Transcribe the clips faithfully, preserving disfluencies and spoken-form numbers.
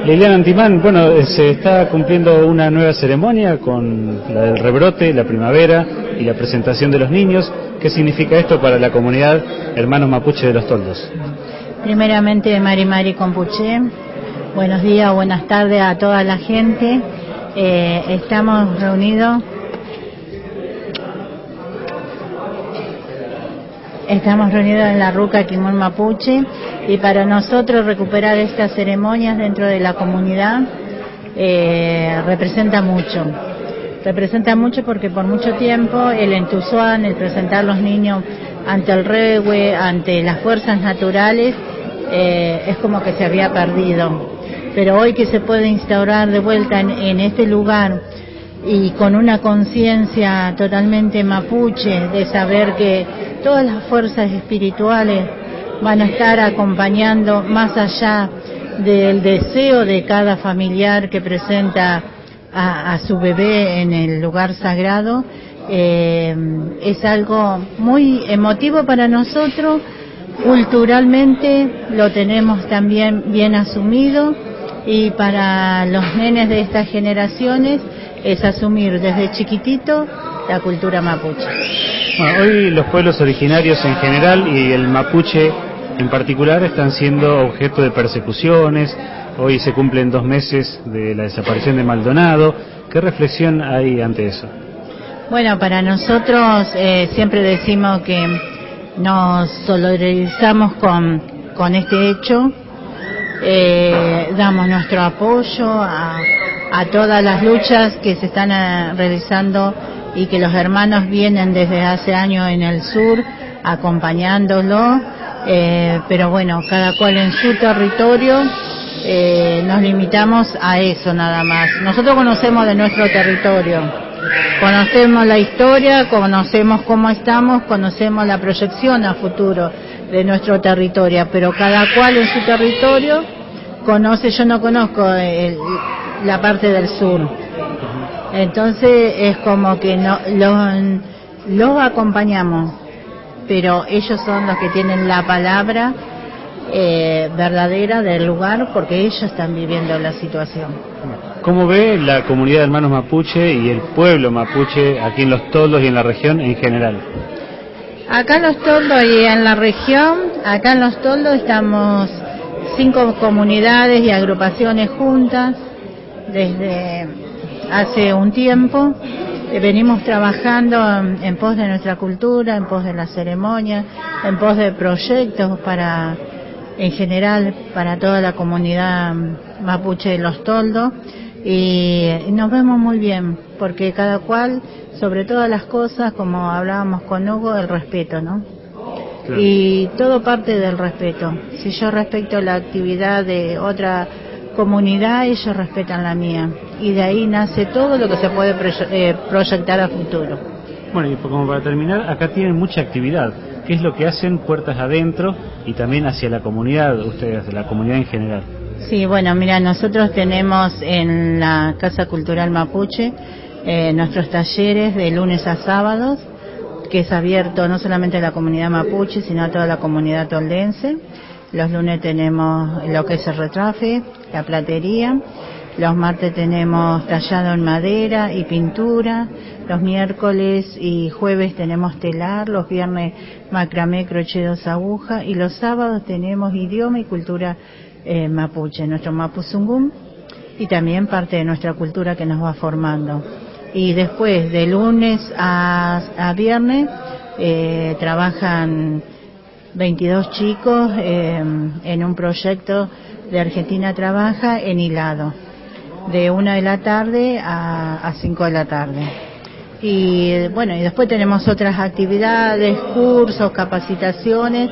Liliana Antimán, bueno, se está cumpliendo una nueva ceremonia con la del rebrote, la primavera y la presentación de los niños. ¿Qué significa esto para la comunidad Hermanos Mapuche de Los Toldos? Primeramente, Mari Mari Compuché, buenos días, buenas tardes a toda la gente. Eh, estamos reunidos Estamos reunidos en la Ruca Quimón Mapuche, y para nosotros recuperar estas ceremonias dentro de la comunidad eh, representa mucho. Representa mucho porque por mucho tiempo el entusiasmo, el presentar los niños ante el regue, ante las fuerzas naturales, eh, es como que se había perdido. Pero hoy que se puede instaurar de vuelta en, en este lugar, y con una conciencia totalmente mapuche, de saber que todas las fuerzas espirituales van a estar acompañando más allá del deseo de cada familiar que presenta a, a su bebé en el lugar sagrado, eh, es algo muy emotivo para nosotros. Culturalmente lo tenemos también bien asumido, y para los nenes de estas generaciones es asumir desde chiquitito la cultura mapuche. Bueno, hoy los pueblos originarios en general y el mapuche en particular están siendo objeto de persecuciones. Hoy se cumplen dos meses de la desaparición de Maldonado. ¿Qué reflexión hay ante eso? Bueno, para nosotros eh, siempre decimos que nos solidarizamos con, con este hecho. Eh, damos nuestro apoyo a, a todas las luchas que se están uh, realizando, y que los hermanos vienen desde hace años en el sur acompañándolo, eh, pero bueno, cada cual en su territorio. Eh, nos limitamos a eso nada más. Nosotros conocemos de nuestro territorio, conocemos la historia, conocemos cómo estamos, conocemos la proyección a futuro de nuestro territorio, pero cada cual en su territorio conoce. Yo no conozco el, la parte del sur, entonces es como que no los, los acompañamos, pero ellos son los que tienen la palabra eh, verdadera del lugar, porque ellos están viviendo la situación. ¿Cómo ve la comunidad de hermanos mapuche y el pueblo mapuche aquí en Los Toldos y en la región en general? Acá en Los Toldos y en la región, acá en Los Toldos estamos cinco comunidades y agrupaciones juntas desde hace un tiempo. Venimos trabajando en, en pos de nuestra cultura, en pos de la ceremonia, en pos de proyectos para, en general, para toda la comunidad mapuche de Los Toldos, y nos vemos muy bien, porque cada cual, sobre todas las cosas, como hablábamos con Hugo, el respeto, ¿no? Claro. Y todo parte del respeto. Si yo respeto la actividad de otra comunidad, ellos respetan la mía, y de ahí nace todo lo que se puede proyectar a futuro. Bueno, y como para terminar, acá tienen mucha actividad. ¿Qué es lo que hacen puertas adentro y también hacia la comunidad, ustedes, de la comunidad en general? Sí, bueno, mira, nosotros tenemos en la Casa Cultural Mapuche eh, nuestros talleres de lunes a sábados, que es abierto no solamente a la comunidad mapuche, sino a toda la comunidad toldense. Los lunes tenemos lo que es el retrafe, la platería. Los martes tenemos tallado en madera y pintura. Los miércoles y jueves tenemos telar. Los viernes macramé, crochet, dos agujas. Y los sábados tenemos idioma y cultura eh, mapuche, nuestro mapuzungún, y también parte de nuestra cultura que nos va formando. Y después, de lunes a, a viernes, eh, trabajan veintidós chicos eh, en un proyecto de Argentina Trabaja en hilado, de una de la tarde a, a cinco de la tarde. Y bueno, y después tenemos otras actividades, cursos, capacitaciones.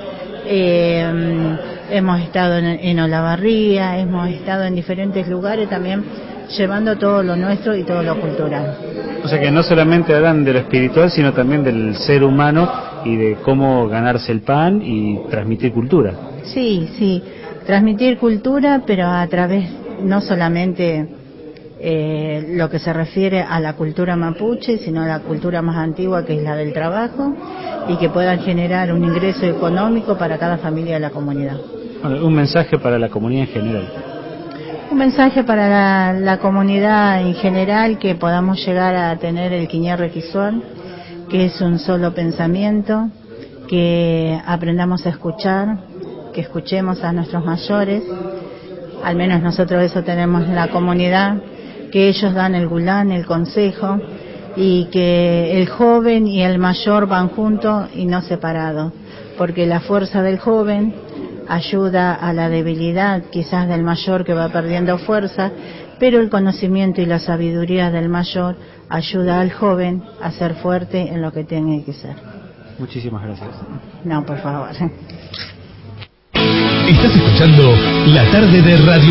Eh, hemos estado en, en Olavarría, hemos estado en diferentes lugares también, llevando todo lo nuestro y todo lo cultural. O sea que no solamente hablan de lo espiritual, sino también del ser humano y de cómo ganarse el pan y transmitir cultura. Sí, sí, transmitir cultura, pero a través no solamente eh, lo que se refiere a la cultura mapuche, sino a la cultura más antigua, que es la del trabajo, y que puedan generar un ingreso económico para cada familia de la comunidad. Bueno, un mensaje para la comunidad en general. Un mensaje para la, la comunidad en general, que podamos llegar a tener el Quiñé Requisuán, que es un solo pensamiento, que aprendamos a escuchar, que escuchemos a nuestros mayores, al menos nosotros eso tenemos en la comunidad, que ellos dan el gulán, el consejo, y que el joven y el mayor van juntos y no separados, porque la fuerza del joven ayuda a la debilidad quizás del mayor que va perdiendo fuerza, pero el conocimiento y la sabiduría del mayor ayuda al joven a ser fuerte en lo que tiene que ser. Muchísimas gracias. No, por favor. Estás escuchando La Tarde de Radio